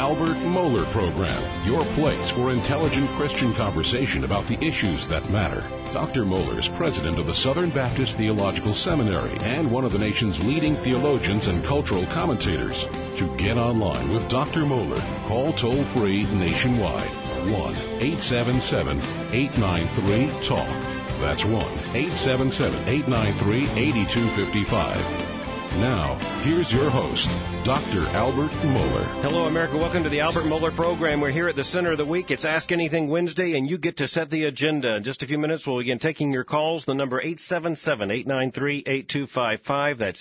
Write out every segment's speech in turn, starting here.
Albert Mohler Program, your place for intelligent Christian conversation about the issues that matter. Dr. Mohler is president of the Southern Baptist Theological Seminary and one of the nation's leading theologians and cultural commentators. To get online with Dr. Mohler, call toll-free nationwide, 1-877-893-TALK. That's 1-877-893-8255. Now, here's your host, Dr. Albert Mohler. Hello, America. Welcome to the Albert Mohler Program. We're here at the center of the week. It's Ask Anything Wednesday, and you get to set the agenda. In just a few minutes, we'll begin taking your calls. The number 877-893-8255. That's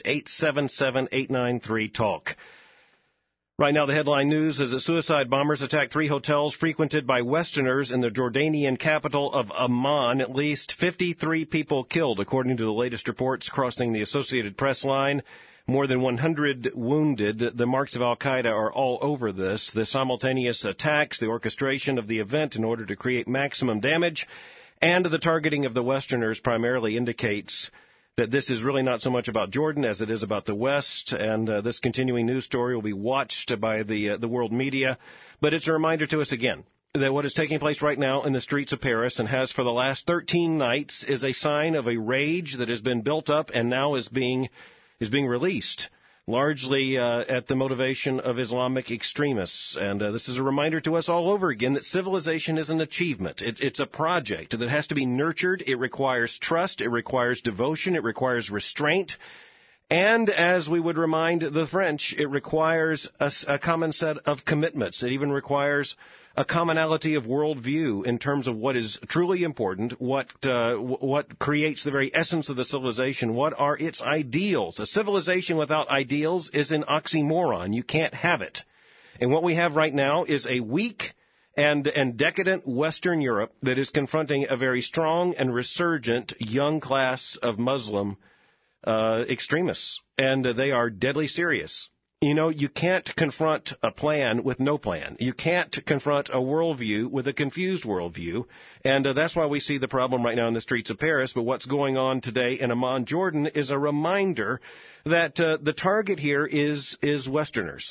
877-893-TALK. Right now, the headline news is that suicide bombers attacked 3 hotels frequented by Westerners in the Jordanian capital of Amman. At least 53 people killed, according to the latest reports crossing the Associated Press line. More than 100 wounded. The marks of al-Qaeda are all over this. The simultaneous attacks, the orchestration of the event in order to create maximum damage, and the targeting of the Westerners primarily indicates that this is really not so much about Jordan as it is about the West, and this continuing news story will be watched by the world media. But it's a reminder to us again that what is taking place right now in the streets of Paris and has for the last 13 nights is a sign of a rage that has been built up and now is being released, largely at the motivation of Islamic extremists. And this is a reminder to us all over again that civilization is an achievement. It's a project that has to be nurtured. It requires trust. It requires devotion. It requires restraint. And as we would remind the French, it requires a common set of commitments. It even requires a commonality of worldview in terms of what is truly important, what creates the very essence of the civilization, what are its ideals. A civilization without ideals is an oxymoron. You can't have it. And what we have right now is a weak and decadent Western Europe that is confronting a very strong and resurgent young class of Muslim extremists, and they are deadly serious. You know, you can't confront a plan with no plan. You can't confront a worldview with a confused worldview, and that's why we see the problem right now in the streets of Paris. But what's going on today in Amman, Jordan, is a reminder that the target here is Westerners.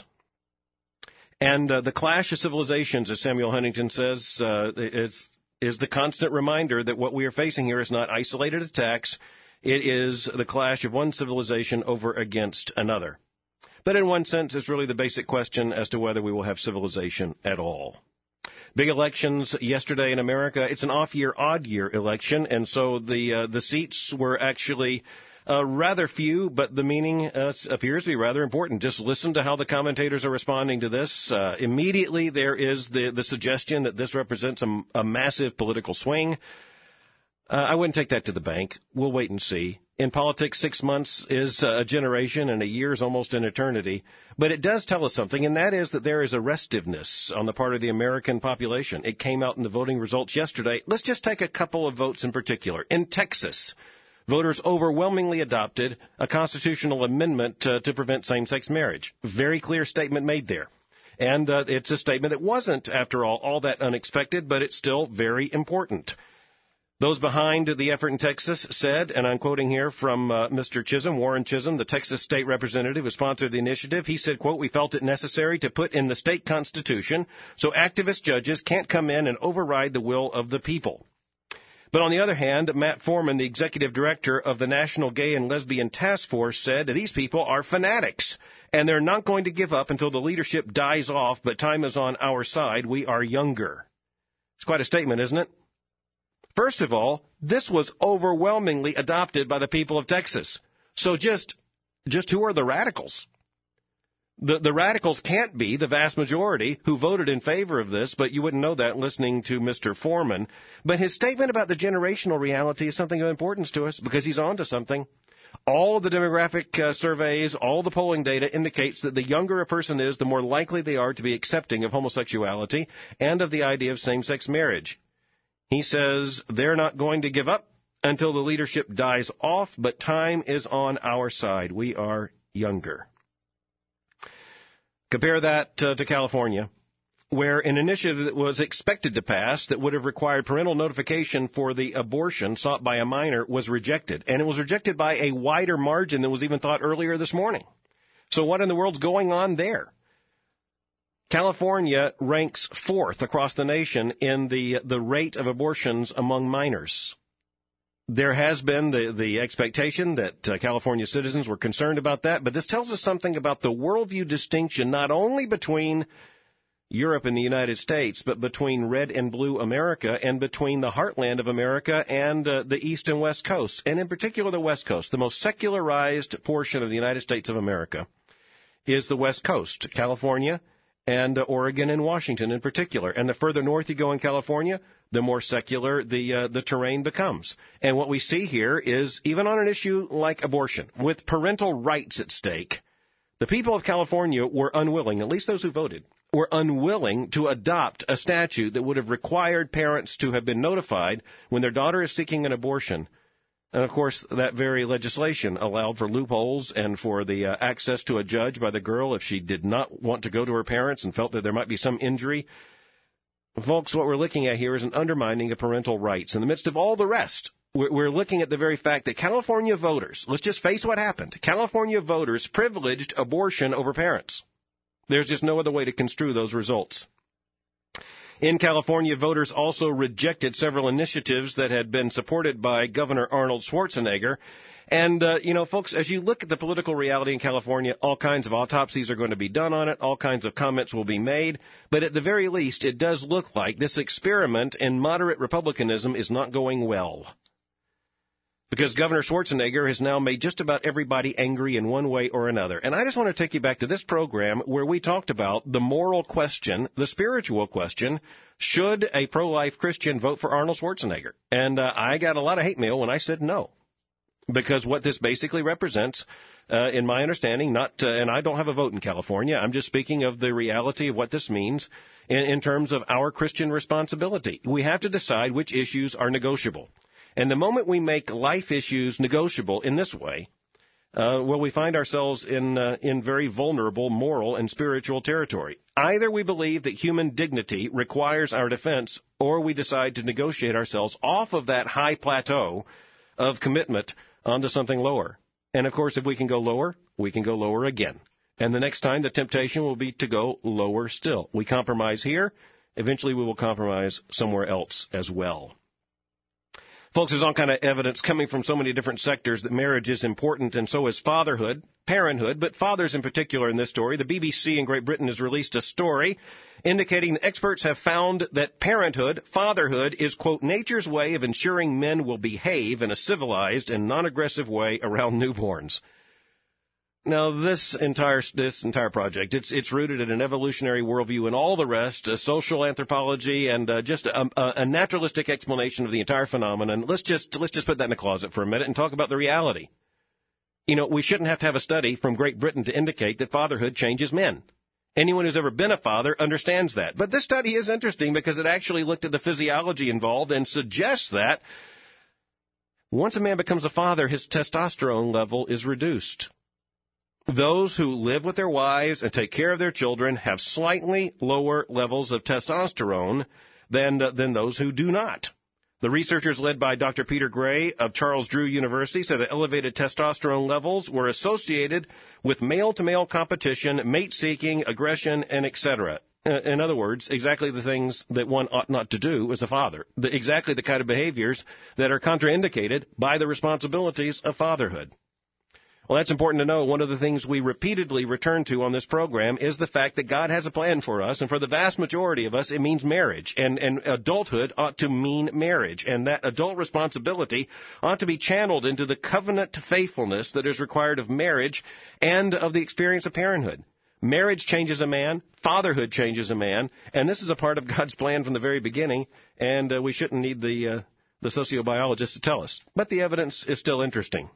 And the clash of civilizations, as Samuel Huntington says, is the constant reminder that what we are facing here is not isolated attacks. It is the clash of one civilization over against another. But in one sense, it's really the basic question as to whether we will have civilization at all. Big elections yesterday in America. It's an off-year, odd-year election, and so the seats were actually rather few, but the meaning appears to be rather important. Just listen to how the commentators are responding to this. Immediately there is the suggestion that this represents a massive political swing. I wouldn't take that to the bank. We'll wait and see. In politics, 6 months is a generation and a year is almost an eternity. But it does tell us something, and that is that there is a restiveness on the part of the American population. It came out in the voting results yesterday. Let's just take a couple of votes in particular. In Texas, voters overwhelmingly adopted a constitutional amendment to prevent same-sex marriage. Very clear statement made there. And it's a statement that wasn't, after all that unexpected, but it's still very important. Those behind the effort in Texas said, and I'm quoting here from Mr. Chisholm, Warren Chisholm, the Texas state representative who sponsored the initiative. He said, quote, "We felt it necessary to put in the state constitution so activist judges can't come in and override the will of the people." But on the other hand, Matt Foreman, the executive director of the National Gay and Lesbian Task Force, said these people are fanatics, and they're not going to give up until the leadership dies off, but time is on our side. We are younger. It's quite a statement, isn't it? First of all, this was overwhelmingly adopted by the people of Texas. So just who are the radicals? The radicals can't be the vast majority who voted in favor of this, but you wouldn't know that listening to Mr. Foreman. But his statement about the generational reality is something of importance to us because he's on to something. All of the demographic surveys, all the polling data indicates that the younger a person is, the more likely they are to be accepting of homosexuality and of the idea of same-sex marriage. He says they're not going to give up until the leadership dies off, but time is on our side. We are younger. Compare that to California, where an initiative that was expected to pass that would have required parental notification for the abortion sought by a minor was rejected. And it was rejected by a wider margin than was even thought earlier this morning. So what in the world's going on there? California ranks 4th across the nation in the rate of abortions among minors. There has been the expectation that California citizens were concerned about that, but this tells us something about the worldview distinction not only between Europe and the United States, but between red and blue America and between the heartland of America and the East and West Coast, and in particular the West Coast. The most secularized portion of the United States of America is the West Coast, California and Oregon and Washington in particular. And the further north you go in California, the more secular the terrain becomes. And what we see here is, even on an issue like abortion, with parental rights at stake, the people of California were unwilling, at least those who voted, were unwilling to adopt a statute that would have required parents to have been notified when their daughter is seeking an abortion. And, of course, that very legislation allowed for loopholes and for the access to a judge by the girl if she did not want to go to her parents and felt that there might be some injury. Folks, what we're looking at here is an undermining of parental rights. In the midst of all the rest, we're looking at the very fact that California voters, let's just face what happened, California voters privileged abortion over parents. There's just no other way to construe those results. In California, voters also rejected several initiatives that had been supported by Governor Arnold Schwarzenegger. And, folks, as you look at the political reality in California, all kinds of autopsies are going to be done on it. All kinds of comments will be made. But at the very least, it does look like this experiment in moderate republicanism is not going well. Because Governor Schwarzenegger has now made just about everybody angry in one way or another. And I just want to take you back to this program where we talked about the moral question, the spiritual question, should a pro-life Christian vote for Arnold Schwarzenegger? And I got a lot of hate mail when I said no. Because what this basically represents, in my understanding, and I don't have a vote in California, I'm just speaking of the reality of what this means in terms of our Christian responsibility. We have to decide which issues are negotiable. And the moment we make life issues negotiable in this way, we find ourselves in very vulnerable moral and spiritual territory. Either we believe that human dignity requires our defense, or we decide to negotiate ourselves off of that high plateau of commitment onto something lower. And, of course, if we can go lower, we can go lower again. And the next time, the temptation will be to go lower still. We compromise here. Eventually, we will compromise somewhere else as well. Folks, there's all kind of evidence coming from so many different sectors that marriage is important, and so is fatherhood, parenthood, but fathers in particular in this story. The BBC in Great Britain has released a story indicating that experts have found that parenthood, fatherhood, is, quote, nature's way of ensuring men will behave in a civilized and non-aggressive way around newborns. Now, this entire project, it's rooted in an evolutionary worldview and all the rest, social anthropology, and just a naturalistic explanation of the entire phenomenon. Let's just put that in a closet for a minute and talk about the reality. We shouldn't have to have a study from Great Britain to indicate that fatherhood changes men. Anyone who's ever been a father understands that. But this study is interesting because it actually looked at the physiology involved and suggests that once a man becomes a father, his testosterone level is reduced. Those who live with their wives and take care of their children have slightly lower levels of testosterone than those who do not. The researchers led by Dr. Peter Gray of Charles Drew University said that elevated testosterone levels were associated with male-to-male competition, mate-seeking, aggression, and etc. In other words, exactly the things that one ought not to do as a father. Exactly the kind of behaviors that are contraindicated by the responsibilities of fatherhood. Well, that's important to know. One of the things we repeatedly return to on this program is the fact that God has a plan for us, and for the vast majority of us, it means marriage. And adulthood ought to mean marriage, and that adult responsibility ought to be channeled into the covenant faithfulness that is required of marriage and of the experience of parenthood. Marriage changes a man, fatherhood changes a man, and this is a part of God's plan from the very beginning, and we shouldn't need the sociobiologist to tell us. But the evidence is still interesting.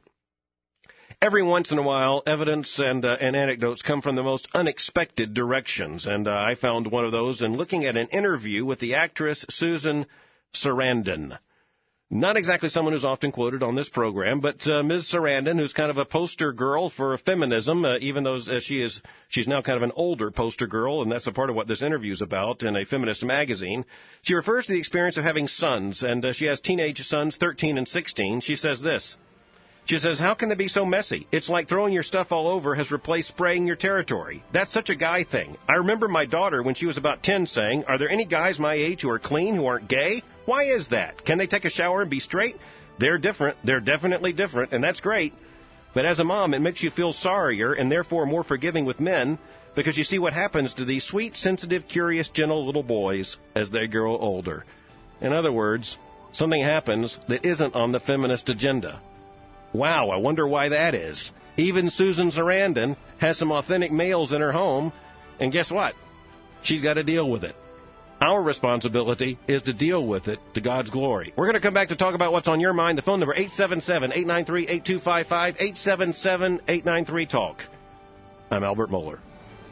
Every once in a while, evidence and anecdotes come from the most unexpected directions, and I found one of those in looking at an interview with the actress Susan Sarandon. Not exactly someone who's often quoted on this program, but Ms. Sarandon, who's kind of a poster girl for feminism, even though she's now kind of an older poster girl, and that's a part of what this interview is about in a feminist magazine. She refers to the experience of having sons, and she has teenage sons, 13 and 16. She says this. She says, how can they be so messy? It's like throwing your stuff all over has replaced spraying your territory. That's such a guy thing. I remember my daughter, when she was about 10, saying, are there any guys my age who are clean, who aren't gay? Why is that? Can they take a shower and be straight? They're different. They're definitely different, and that's great. But as a mom, it makes you feel sorrier and therefore more forgiving with men, because you see what happens to these sweet, sensitive, curious, gentle little boys as they grow older. In other words, something happens that isn't on the feminist agenda. Wow, I wonder why that is. Even Susan Sarandon has some authentic males in her home, and guess what? She's got to deal with it. Our responsibility is to deal with it to God's glory. We're going to come back to talk about what's on your mind. The phone number, 877-893-8255, 877-893-TALK. I'm Albert Mohler.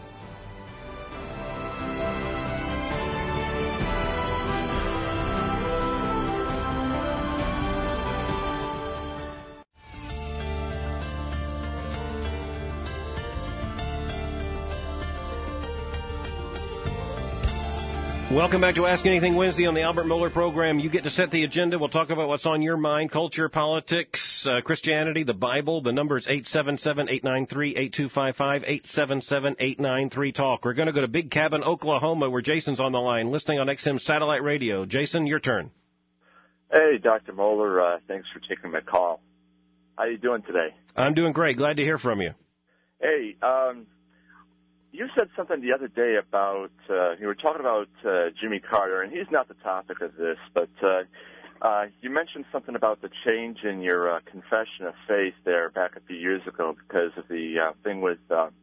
Welcome back to Ask Anything Wednesday on the Albert Mohler program. You get to set the agenda. We'll talk about what's on your mind, culture, politics, Christianity, the Bible. The number is 877-893-8255, 877-893-TALK. We're going to go to Big Cabin, Oklahoma, where Jason's on the line, listening on XM Satellite Radio. Jason, your turn. Hey, Dr. Mohler. Thanks for taking my call. How you doing today? I'm doing great. Glad to hear from you. Hey, you said something the other day about, you were talking about Jimmy Carter, and he's not the topic of this, but you mentioned something about the change in your confession of faith there back a few years ago because of the thing with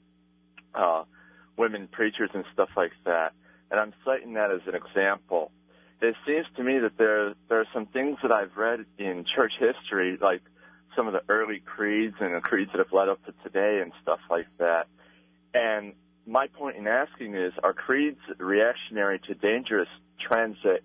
women preachers and stuff like that. And I'm citing that as an example. It seems to me that there are some things that I've read in church history, like some of the early creeds and the creeds that have led up to today and stuff like that. And my point in asking is, are creeds reactionary to dangerous trends that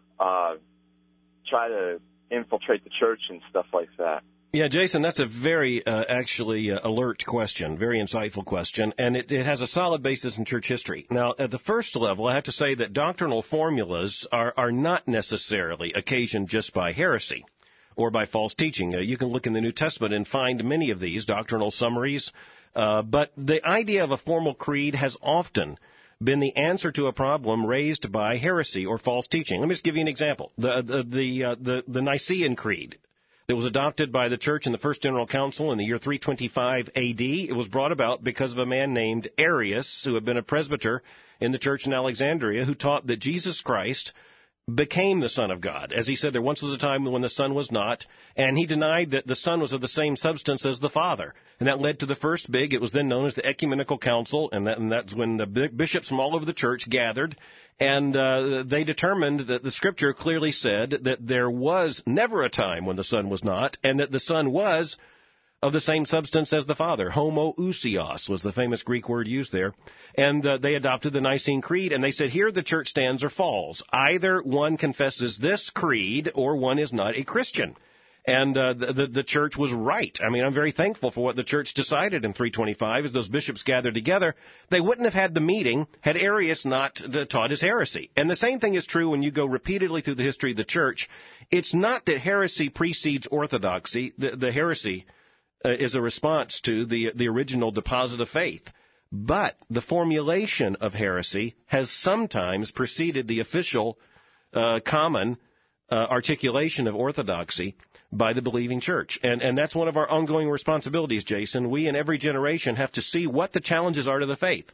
try to infiltrate the church and stuff like that? Yeah, Jason, that's a very, alert question, very insightful question, and it has a solid basis in church history. Now, at the first level, I have to say that doctrinal formulas are not necessarily occasioned just by heresy or by false teaching. You can look in the New Testament and find many of these doctrinal summaries. But the idea of a formal creed has often been the answer to a problem raised by heresy or false teaching. Let me just give you an example. The Nicene Creed that was adopted by the church in the First General Council in the year 325 A.D. It was brought about because of a man named Arius, who had been a presbyter in the church in Alexandria, who taught that Jesus Christ became the Son of God. As he said, there once was a time when the Son was not, and he denied that the Son was of the same substance as the Father. And that led to the first it was then known as the Ecumenical Council, and that's when the bishops from all over the church gathered, and they determined that the Scripture clearly said that there was never a time when the Son was not, and that the Son was of the same substance as the Father. Homoousios was the famous Greek word used there. And they adopted the Nicene Creed, and they said, here the church stands or falls. Either one confesses this creed, or one is not a Christian. And the church was right. I mean, I'm very thankful for what the church decided in 325 as those bishops gathered together. They wouldn't have had the meeting had Arius not taught his heresy. And the same thing is true when you go repeatedly through the history of the church. It's not that heresy precedes orthodoxy. The heresy is a response to the original deposit of faith. But the formulation of heresy has sometimes preceded the official common articulation of orthodoxy by the believing church. And that's one of our ongoing responsibilities, Jason. We in every generation have to see what the challenges are to the faith.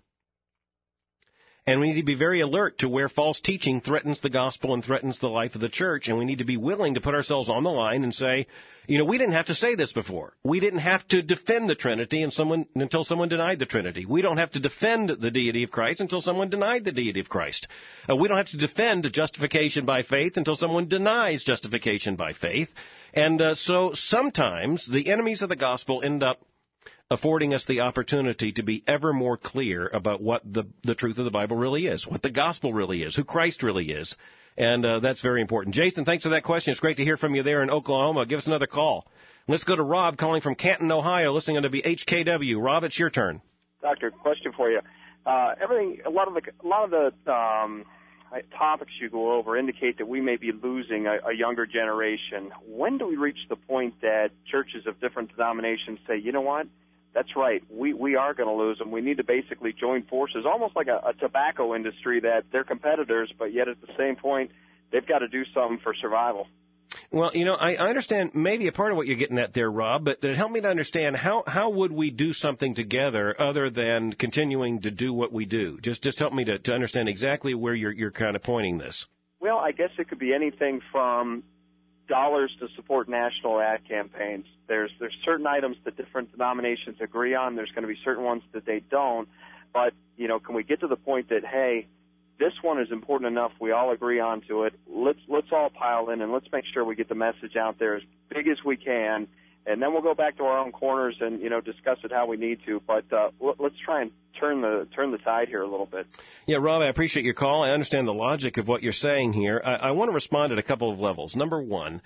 And we need to be very alert to where false teaching threatens the gospel and threatens the life of the church. And we need to be willing to put ourselves on the line and say, we didn't have to say this before. We didn't have to defend the Trinity until someone denied the Trinity. We don't have to defend the deity of Christ until someone denied the deity of Christ. We don't have to defend justification by faith until someone denies justification by faith. And so sometimes the enemies of the gospel end up affording us the opportunity to be ever more clear about what the truth of the Bible really is, what the gospel really is, who Christ really is. And that's very important. Jason, thanks for that question. It's great to hear from you there in Oklahoma. Give us another call. Let's go to Rob calling from Canton, Ohio, listening on WHKW. Rob, it's your turn. Doctor, question for you. A lot of the topics you go over indicate that we may be losing a younger generation. When do we reach the point that churches of different denominations say, you know what, that's right, we are going to lose them. We need to basically join forces, almost like a tobacco industry that they're competitors, but yet at the same point, they've got to do something for survival. Well, I understand maybe a part of what you're getting at there, Rob, but help me to understand how would we do something together other than continuing to do what we do? Just help me to understand exactly where you're kind of pointing this. Well, I guess it could be anything from dollars to support national ad campaigns. There's certain items that different denominations agree on. There's going to be certain ones that they don't. But, can we get to the point that, hey, this one is important enough, we all agree on to it, let's all pile in and let's make sure we get the message out there as big as we can, and then we'll go back to our own corners and, discuss it how we need to. But let's try and turn the tide here a little bit. Yeah, Rob, I appreciate your call. I understand the logic of what you're saying here. I want to respond at a couple of levels. Number one,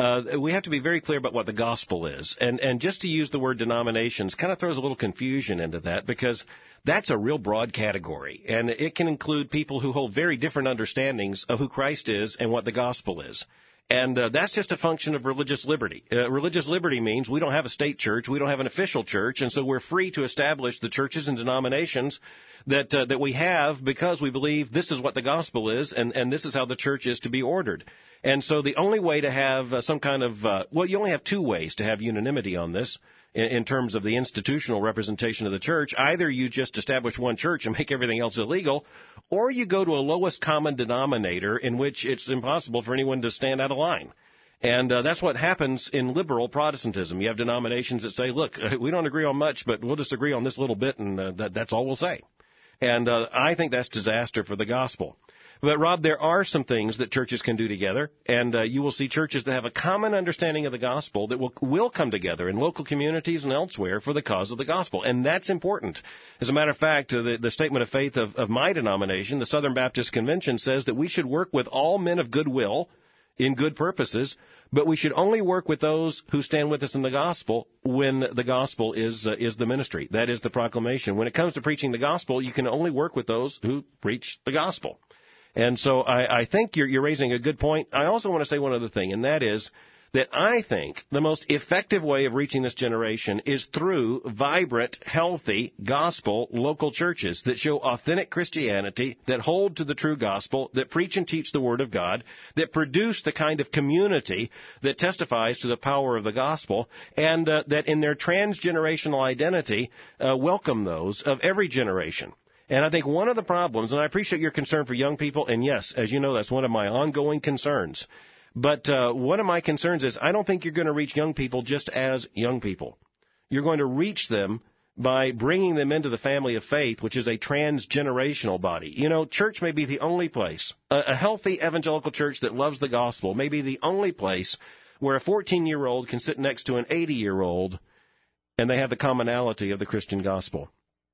we have to be very clear about what the gospel is. And just to use the word denominations kind of throws a little confusion into that, because that's a real broad category. And it can include people who hold very different understandings of who Christ is and what the gospel is. And that's just a function of religious liberty. Religious liberty means we don't have a state church, we don't have an official church, and so we're free to establish the churches and denominations that we have because we believe this is what the gospel is, and this is how the church is to be ordered. And so the only way to have some kind of you only have two ways to have unanimity on this in terms of the institutional representation of the church. Either you just establish one church and make everything else illegal, or you go to a lowest common denominator in which it's impossible for anyone to stand out of line. And that's what happens in liberal Protestantism. You have denominations that say, look, we don't agree on much, but we'll just agree on this little bit, and that's all we'll say. And I think that's disaster for the gospel. But, Rob, there are some things that churches can do together, and you will see churches that have a common understanding of the gospel that will come together in local communities and elsewhere for the cause of the gospel, and that's important. As a matter of fact, the statement of faith of my denomination, the Southern Baptist Convention, says that we should work with all men of goodwill in good purposes, but we should only work with those who stand with us in the gospel when the gospel is the ministry. That is the proclamation. When it comes to preaching the gospel, you can only work with those who preach the gospel. And so I think you're raising a good point. I also want to say one other thing, and that is that I think the most effective way of reaching this generation is through vibrant, healthy, gospel local churches that show authentic Christianity, that hold to the true gospel, that preach and teach the Word of God, that produce the kind of community that testifies to the power of the gospel, and that in their transgenerational identity welcome those of every generation. And I think one of the problems, and I appreciate your concern for young people, and yes, as you know, that's one of my ongoing concerns. But one of my concerns is I don't think you're going to reach young people just as young people. You're going to reach them by bringing them into the family of faith, which is a transgenerational body. Church may be the only place, a healthy evangelical church that loves the gospel may be the only place where a 14-year-old can sit next to an 80-year-old and they have the commonality of the Christian gospel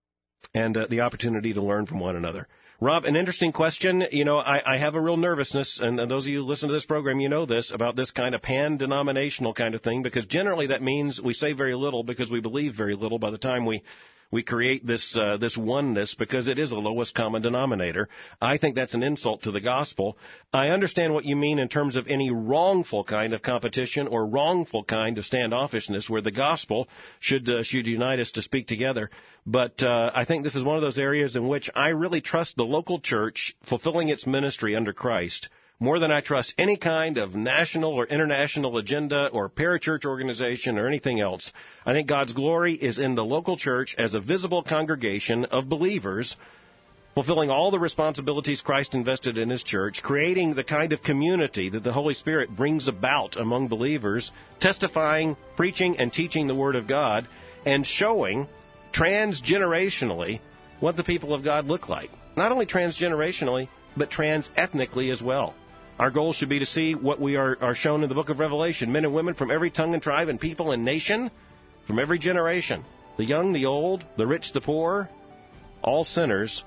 and the opportunity to learn from one another. Rob, an interesting question. I have a real nervousness, and those of you who listen to this program, you know this, about this kind of pan-denominational kind of thing, because generally that means we say very little because we believe very little by the time we create this oneness, because it is the lowest common denominator. I think that's an insult to the gospel. I understand what you mean in terms of any wrongful kind of competition or wrongful kind of standoffishness where the gospel should unite us to speak together. But I think this is one of those areas in which I really trust the local church fulfilling its ministry under Christ more than I trust any kind of national or international agenda or parachurch organization or anything else. I think God's glory is in the local church as a visible congregation of believers fulfilling all the responsibilities Christ invested in His church, creating the kind of community that the Holy Spirit brings about among believers, testifying, preaching, and teaching the Word of God, and showing transgenerationally what the people of God look like. Not only transgenerationally, but trans-ethnically as well. Our goal should be to see what we are shown in the book of Revelation, men and women from every tongue and tribe and people and nation, from every generation, the young, the old, the rich, the poor, all sinners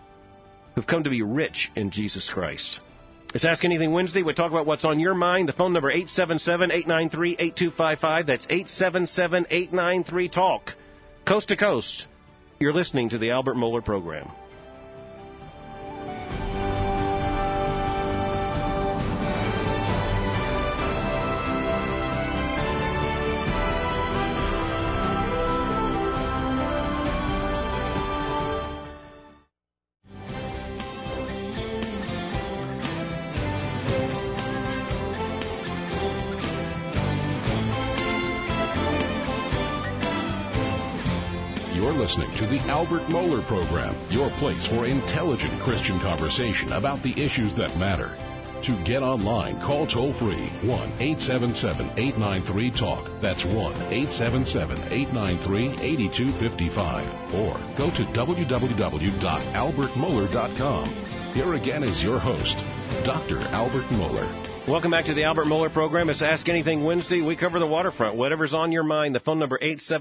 who've come to be rich in Jesus Christ. It's Ask Anything Wednesday. We talk about what's on your mind. The phone number 877-893-8255. That's 877-893-TALK. Coast to coast. You're listening to the Albert Mohler Program. listening to the Albert Mohler Program, your place for intelligent Christian conversation about the issues that matter. To get online, call toll-free 1-877-893-TALK. That's 1-877-893-8255. Or go to www.albertmohler.com. Here again is your host, Dr. Albert Mohler. Welcome back to the Albert Mohler Program. It's Ask Anything Wednesday. We cover the waterfront. Whatever's on your mind. The phone number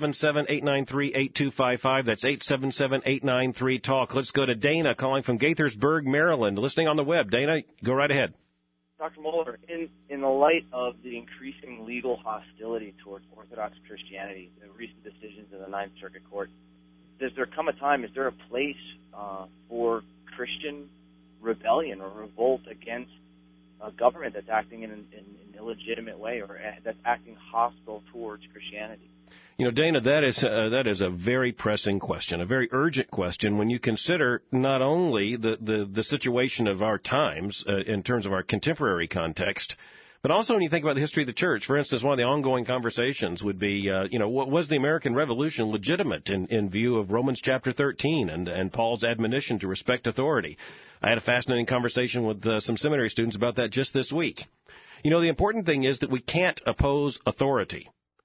877-893-8255. That's 877-893-TALK. Let's go to Dana calling from Gaithersburg, Maryland. Listening on the web. Dana, go right ahead. Dr. Mohler, in the light of the increasing legal hostility towards Orthodox Christianity, the recent decisions in the Ninth Circuit Court, does there come a time, is there a place for Christian rebellion or revolt against a government that's acting in an illegitimate way or that's acting hostile towards Christianity? You know, Dana, that is a very pressing question, a very urgent question when you consider not only the situation of our times in terms of our contemporary context, but also when you think about the history of the church. For instance, one of the ongoing conversations would be, was the American Revolution legitimate in view of Romans chapter 13 and Paul's admonition to respect authority? I had a fascinating conversation with some seminary students about that just this week. You know, the important thing is that we can't oppose authority.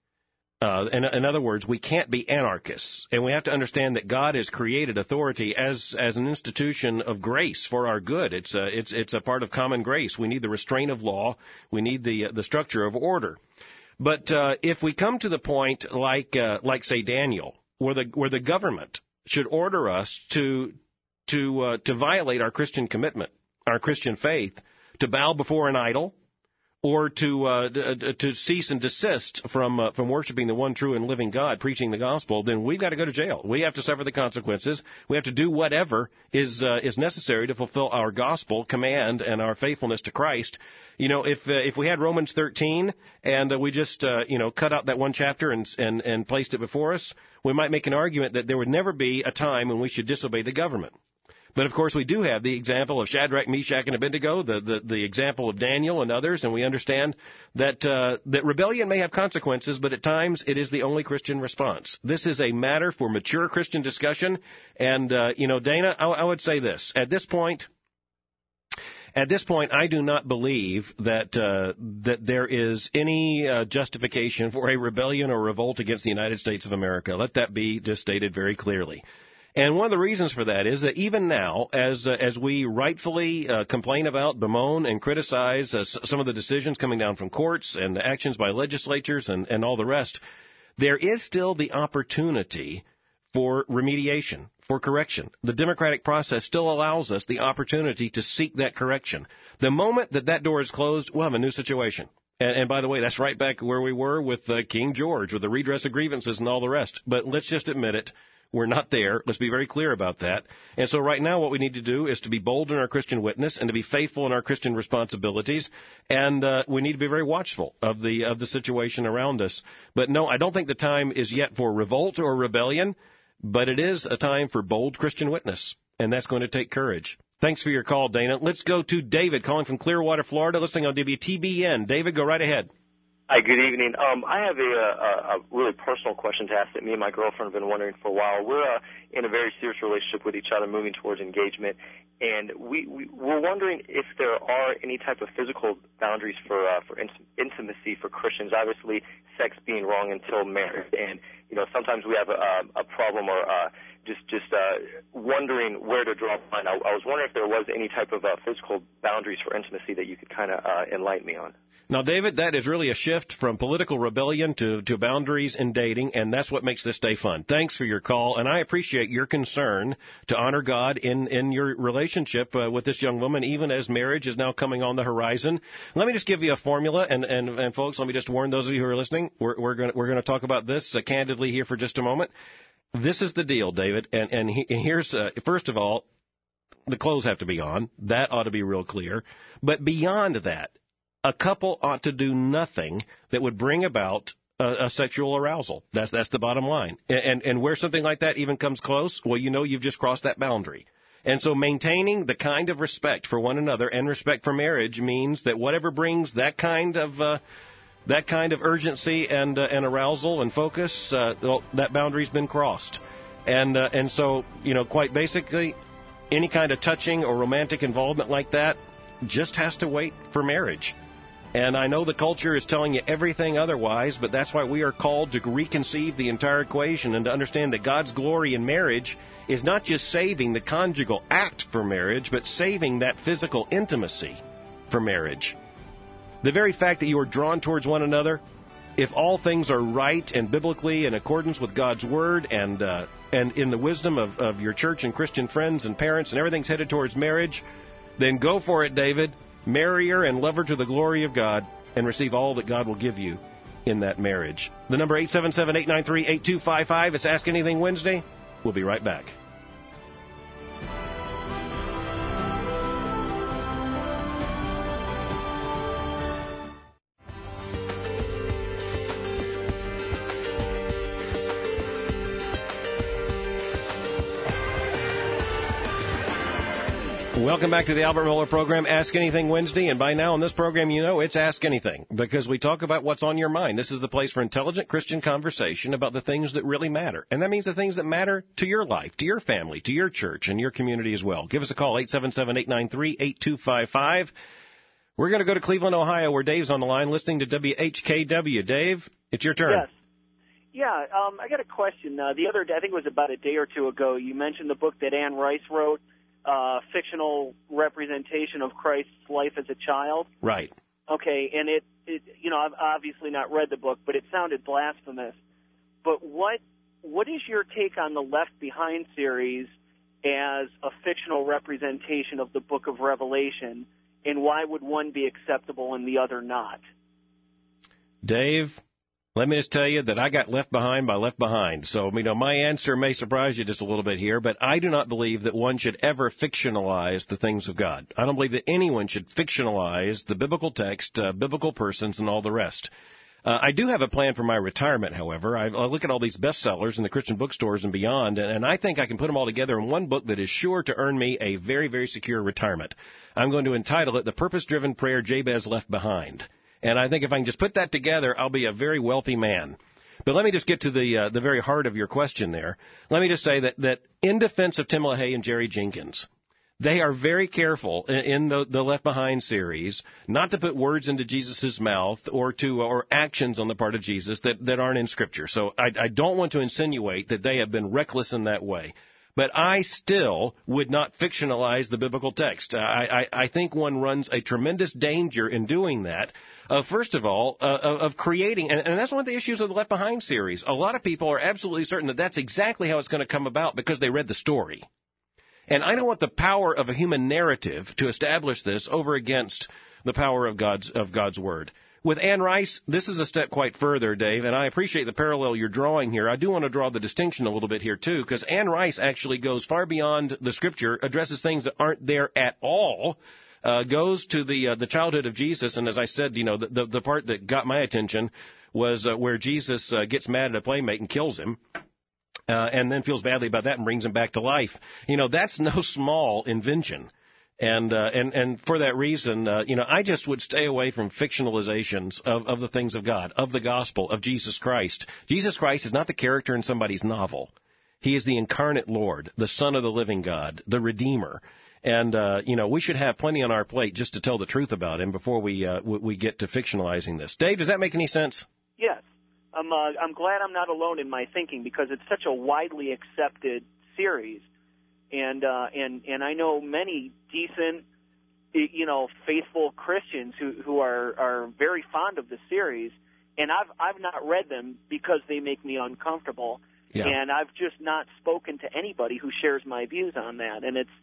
In other words, we can't be anarchists, and we have to understand that God has created authority as an institution of grace for our good. It's a part of common grace. We need the restraint of law. We need the structure of order. But if we come to the point like say Daniel, where the government should order us to violate our Christian commitment, our Christian faith, to bow before an idol, or to cease and desist from worshiping the one true and living God, preaching the gospel, then we've got to go to jail. We have to suffer the consequences. We have to do whatever is necessary to fulfill our gospel command and our faithfulness to Christ. You know, if we had Romans 13 and we just cut out that one chapter and placed it before us, we might make an argument that there would never be a time when we should disobey the government. But, of course, we do have the example of Shadrach, Meshach, and Abednego, the example of Daniel and others, and we understand that rebellion may have consequences, but at times it is the only Christian response. This is a matter for mature Christian discussion, and, Dana, I would say this. At this point, I do not believe that there is any justification for a rebellion or revolt against the United States of America. Let that be just stated very clearly. And one of the reasons for that is that even now, as we rightfully complain about, bemoan, and criticize some of the decisions coming down from courts and actions by legislatures and all the rest, there is still the opportunity for remediation, for correction. The democratic process still allows us the opportunity to seek that correction. The moment that door is closed, we'll have a new situation. And by the way, that's right back where we were with King George, with the redress of grievances and all the rest. But let's just admit it. We're not there. Let's be very clear about that. And so right now what we need to do is to be bold in our Christian witness and to be faithful in our Christian responsibilities. And we need to be very watchful of the situation around us. But no, I don't think the time is yet for revolt or rebellion, but it is a time for bold Christian witness. And that's going to take courage. Thanks for your call, Dana. Let's go to David calling from Clearwater, Florida, listening on WTBN. David, go right ahead. Hi, good evening. I have a really personal question to ask that me and my girlfriend have been wondering for a while. We're in a very serious relationship with each other, moving towards engagement, and we're wondering if there are any type of physical boundaries for intimacy for Christians. Obviously, sex being wrong until marriage, and sometimes we have a problem or just wondering where to draw the line. I was wondering if there was any type of physical boundaries for intimacy that you could kind of enlighten me on. Now, David, that is really a shift from political rebellion to boundaries in dating, and that's what makes this day fun. Thanks for your call, and I appreciate your concern to honor God in your relationship with this young woman, even as marriage is now coming on the horizon. Let me just give you a formula, and folks, let me just warn those of you who are listening, we're going to talk about this candidly here for just a moment. This is the deal, David, and here's, first of all, the clothes have to be on. That ought to be real clear. But beyond that, a couple ought to do nothing that would bring about a sexual arousal. That's the bottom line. And where something like that even comes close, well, you've just crossed that boundary. And so maintaining the kind of respect for one another and respect for marriage means that whatever brings that kind of urgency and arousal and focus, that boundary's been crossed. And so, quite basically, any kind of touching or romantic involvement like that just has to wait for marriage. And I know the culture is telling you everything otherwise, but that's why we are called to reconceive the entire equation and to understand that God's glory in marriage is not just saving the conjugal act for marriage, but saving that physical intimacy for marriage. The very fact that you are drawn towards one another, if all things are right and biblically in accordance with God's Word and in the wisdom of your church and Christian friends and parents and everything's headed towards marriage, then go for it, David. Marry her and love her to the glory of God and receive all that God will give you in that marriage. The number 877-893-8255. It's Ask Anything Wednesday. We'll be right back. Welcome back to the Albert Mohler program, Ask Anything Wednesday. And by now on this program, it's Ask Anything, because we talk about what's on your mind. This is the place for intelligent Christian conversation about the things that really matter. And that means the things that matter to your life, to your family, to your church, and your community as well. Give us a call, 877-893-8255. We're going to go to Cleveland, Ohio, where Dave's on the line listening to WHKW. Dave, it's your turn. Yes. Yeah, I got a question. The other day, I think it was about a day or two ago, you mentioned the book that Anne Rice wrote, fictional representation of Christ's life as a child. Right. Okay, and it I've obviously not read the book, but it sounded blasphemous. But what is your take on the Left Behind series as a fictional representation of the Book of Revelation, and why would one be acceptable and the other not? Dave, let me just tell you that I got left behind by Left Behind. So, my answer may surprise you just a little bit here, but I do not believe that one should ever fictionalize the things of God. I don't believe that anyone should fictionalize the biblical text, biblical persons, and all the rest. I do have a plan for my retirement, however. I look at all these bestsellers in the Christian bookstores and beyond, and I think I can put them all together in one book that is sure to earn me a very, very secure retirement. I'm going to entitle it The Purpose-Driven Prayer Jabez Left Behind. And I think if I can just put that together, I'll be a very wealthy man. But let me just get to the very heart of your question there. Let me just say that in defense of Tim LaHaye and Jerry Jenkins, they are very careful in the Left Behind series not to put words into Jesus' mouth or actions on the part of Jesus that aren't in Scripture. So I don't want to insinuate that they have been reckless in that way. But I still would not fictionalize the biblical text. I think one runs a tremendous danger in doing that. First of all, of creating, and that's one of the issues of the Left Behind series. A lot of people are absolutely certain that that's exactly how it's going to come about because they read the story. And I don't want the power of a human narrative to establish this over against the power of God's Word. With Anne Rice, this is a step quite further, Dave, and I appreciate the parallel you're drawing here. I do want to draw the distinction a little bit here, too, because Anne Rice actually goes far beyond the Scripture, addresses things that aren't there at all, goes to the childhood of Jesus, and as I said, the part that got my attention was where Jesus gets mad at a playmate and kills him. And then feels badly about that and brings him back to life. That's no small invention. And for that reason, I just would stay away from fictionalizations of the things of God, of the gospel, of Jesus Christ. Jesus Christ is not the character in somebody's novel. He is the incarnate Lord, the Son of the living God, the Redeemer. And, we should have plenty on our plate just to tell the truth about him before we get to fictionalizing this. Dave, does that make any sense? Yes. I'm glad I'm not alone in my thinking because it's such a widely accepted series. And I know many decent, faithful Christians who are very fond of the series, and I've not read them because they make me uncomfortable, and I've just not spoken to anybody who shares my views on that. And it's,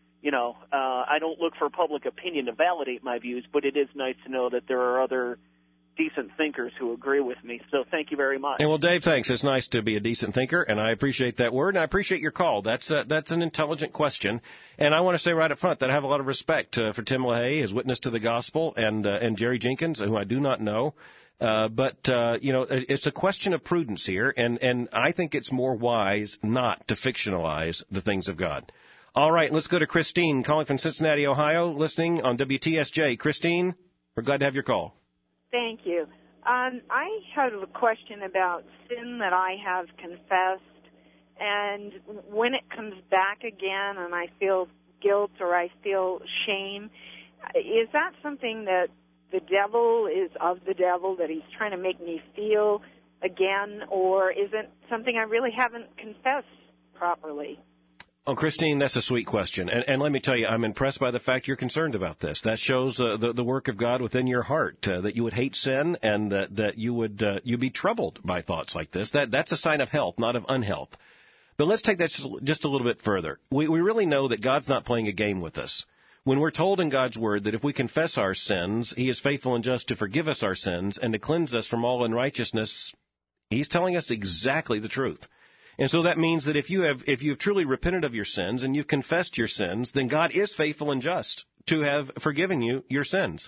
I don't look for public opinion to validate my views, but it is nice to know that there are other decent thinkers who agree with me. So thank you very much. And well, Dave, thanks. It's nice to be a decent thinker, and I appreciate that word, and I appreciate your call. That's an intelligent question, and I want to say right up front that I have a lot of respect for Tim LaHaye, his witness to the gospel, and Jerry Jenkins, who I do not know. But it's a question of prudence here, and I think it's more wise not to fictionalize the things of God. All right, let's go to Christine, calling from Cincinnati, Ohio, listening on WTSJ. Christine, we're glad to have your call. Thank you. I have a question about sin that I have confessed and when it comes back again and I feel guilt or I feel shame, is that something that the devil is of the devil, that he's trying to make me feel again, or is it something I really haven't confessed properly? Oh, Christine, that's a sweet question. And let me tell you, I'm impressed by the fact you're concerned about this. That shows the work of God within your heart, that you would hate sin and that you'd be troubled by thoughts like this. That's a sign of health, not of unhealth. But let's take that just a little bit further. We really know that God's not playing a game with us. When we're told in God's Word that if we confess our sins, He is faithful and just to forgive us our sins and to cleanse us from all unrighteousness, He's telling us exactly the truth. And so that means that if you've truly repented of your sins and you've confessed your sins, then God is faithful and just to have forgiven you your sins.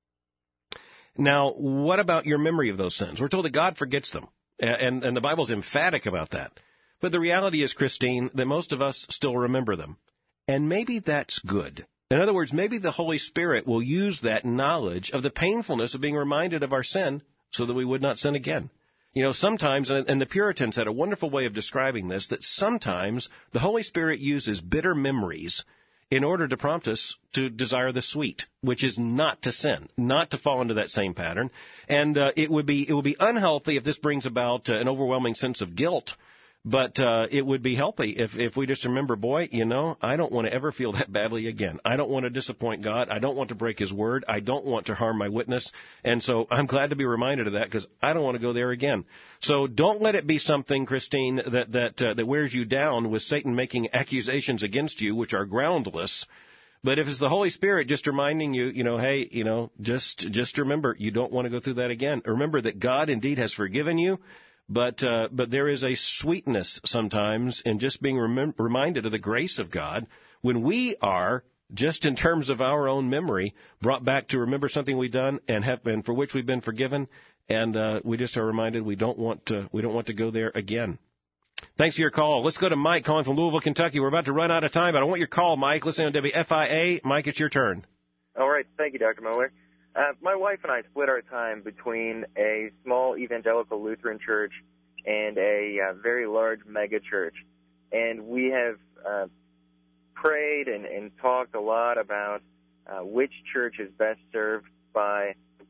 Now, what about your memory of those sins? We're told that God forgets them, and the Bible's emphatic about that. But the reality is, Christine, that most of us still remember them. And maybe that's good. In other words, maybe the Holy Spirit will use that knowledge of the painfulness of being reminded of our sin so that we would not sin again. You know, sometimes, and the Puritans had a wonderful way of describing this, that sometimes the Holy Spirit uses bitter memories in order to prompt us to desire the sweet, which is not to sin, not to fall into that same pattern. And it would be unhealthy if this brings about an overwhelming sense of guilt. But it would be healthy if we just remember, boy, you know, I don't want to ever feel that badly again. I don't want to disappoint God. I don't want to break His word. I don't want to harm my witness. And so I'm glad to be reminded of that because I don't want to go there again. So don't let it be something, Christine, that wears you down with Satan making accusations against you, which are groundless. But if it's the Holy Spirit just reminding you, you know, hey, you know, just remember, you don't want to go through that again. Remember that God indeed has forgiven you. But there is a sweetness sometimes in just being reminded of the grace of God when we are, just in terms of our own memory, brought back to remember something we've done and for which we've been forgiven, and we just are reminded we don't want to go there again. Thanks for your call. Let's go to Mike calling from Louisville, Kentucky. We're about to run out of time, but I want your call, Mike. Listen on WFIA. Mike, it's your turn. All right. Thank you, Dr. Moeller. My wife and I split our time between a small evangelical Lutheran church and a very large mega church. And we have prayed and talked a lot about which church is best served by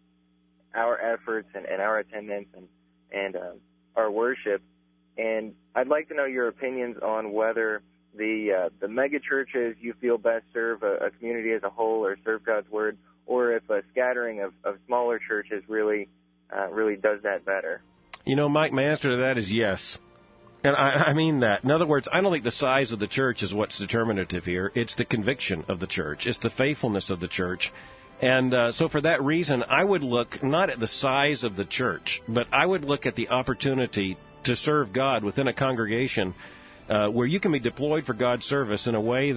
our efforts and our attendance and our worship. And I'd like to know your opinions on whether the mega churches you feel best serve a community as a whole or serve God's Word, or if a scattering of smaller churches really does that better. You know, Mike, my answer to that is yes. And I mean that. In other words, I don't think the size of the church is what's determinative here. It's the conviction of the church. It's the faithfulness of the church. And so for that reason, I would look not at the size of the church, but I would look at the opportunity to serve God within a congregation where you can be deployed for God's service in a way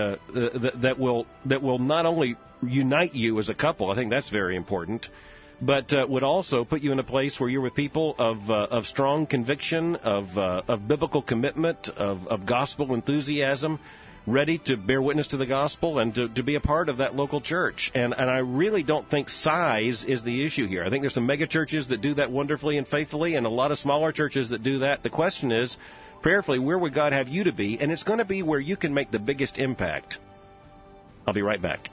that will not only unite you as a couple, I think that's very important, but would also put you in a place where you're with people of strong conviction, of biblical commitment, of gospel enthusiasm, ready to bear witness to the gospel and to be a part of that local church. And I really don't think size is the issue here. I think there's some mega churches that do that wonderfully and faithfully, and a lot of smaller churches that do that. The question is, prayerfully, where would God have you to be? And it's going to be where you can make the biggest impact. I'll be right back.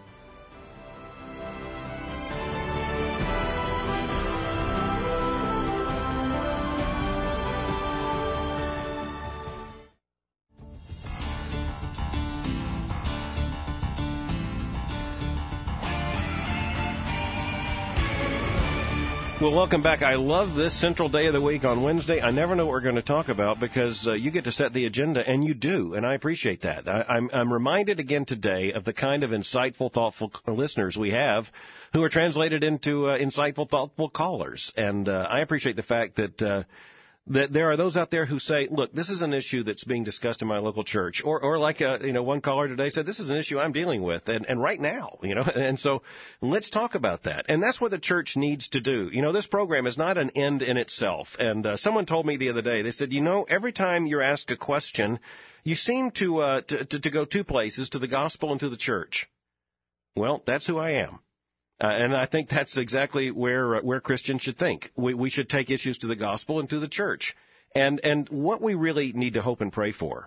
Well, welcome back. I love this central day of the week on Wednesday. I never know what we're going to talk about because you get to set the agenda, and you do, and I appreciate that. I'm reminded again today of the kind of insightful, thoughtful listeners we have who are translated into insightful, thoughtful callers. And I appreciate the fact that there are those out there who say, look, this is an issue that's being discussed in my local church. Or like, one caller today said, this is an issue I'm dealing with, and right now, and so let's talk about that. And that's what the church needs to do. This program is not an end in itself. And someone told me the other day, they said, every time you're asked a question, you seem to go two places, to the gospel and to the church. Well, that's who I am. And I think that's exactly where Christians should think. We should take issues to the gospel and to the church. And what we really need to hope and pray for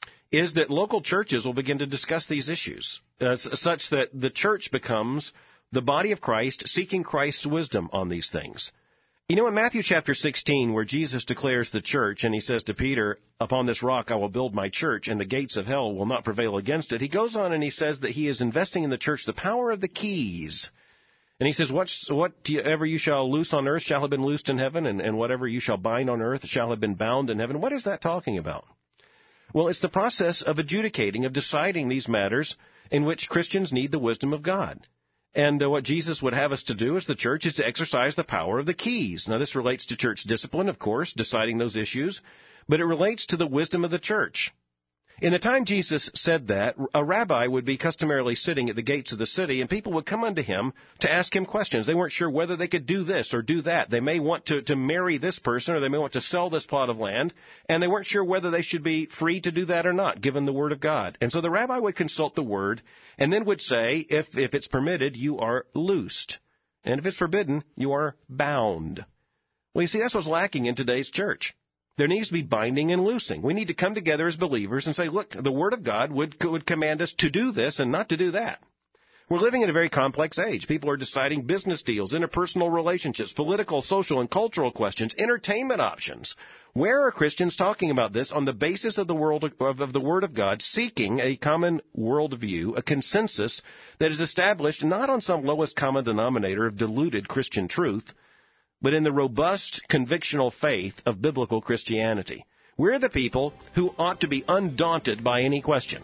is that local churches will begin to discuss these issues, such that the church becomes the body of Christ seeking Christ's wisdom on these things. You know, in Matthew chapter 16, where Jesus declares the church, and he says to Peter, "Upon this rock I will build my church, and the gates of hell will not prevail against it," he goes on and he says that he is investing in the church the power of the keys. And he says, whatever you shall loose on earth shall have been loosed in heaven, and whatever you shall bind on earth shall have been bound in heaven. What is that talking about? Well, it's the process of adjudicating, of deciding these matters in which Christians need the wisdom of God. And what Jesus would have us to do as the church is to exercise the power of the keys. Now, this relates to church discipline, of course, deciding those issues, but it relates to the wisdom of the church. In the time Jesus said that, a rabbi would be customarily sitting at the gates of the city, and people would come unto him to ask him questions. They weren't sure whether they could do this or do that. They may want to marry this person, or they may want to sell this plot of land, and they weren't sure whether they should be free to do that or not, given the Word of God. And so the rabbi would consult the Word, and then would say, if it's permitted, you are loosed. And if it's forbidden, you are bound. Well, you see, that's what's lacking in today's church. There needs to be binding and loosing. We need to come together as believers and say, look, the Word of God would command us to do this and not to do that. We're living in a very complex age. People are deciding business deals, interpersonal relationships, political, social, and cultural questions, entertainment options. Where are Christians talking about this on the basis of the Word of God, seeking a common worldview, a consensus that is established not on some lowest common denominator of diluted Christian truth, but in the robust convictional faith of biblical Christianity? We're the people who ought to be undaunted by any question.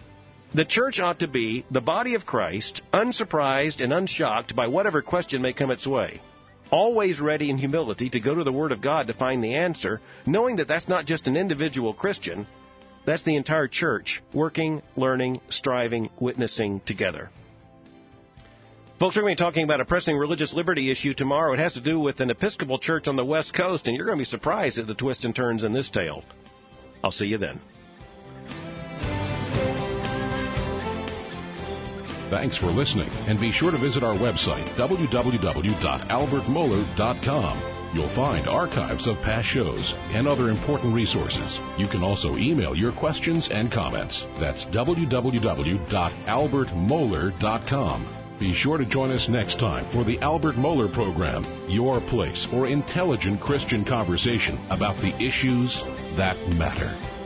The church ought to be the body of Christ, unsurprised and unshocked by whatever question may come its way, always ready in humility to go to the Word of God to find the answer, knowing that that's not just an individual Christian, that's the entire church working, learning, striving, witnessing together. Folks, we're going to be talking about a pressing religious liberty issue tomorrow. It has to do with an Episcopal church on the West Coast, and you're going to be surprised at the twists and turns in this tale. I'll see you then. Thanks for listening, and be sure to visit our website, www.albertmohler.com. You'll find archives of past shows and other important resources. You can also email your questions and comments. That's www.albertmohler.com. Be sure to join us next time for the Albert Mohler Program, your place for intelligent Christian conversation about the issues that matter.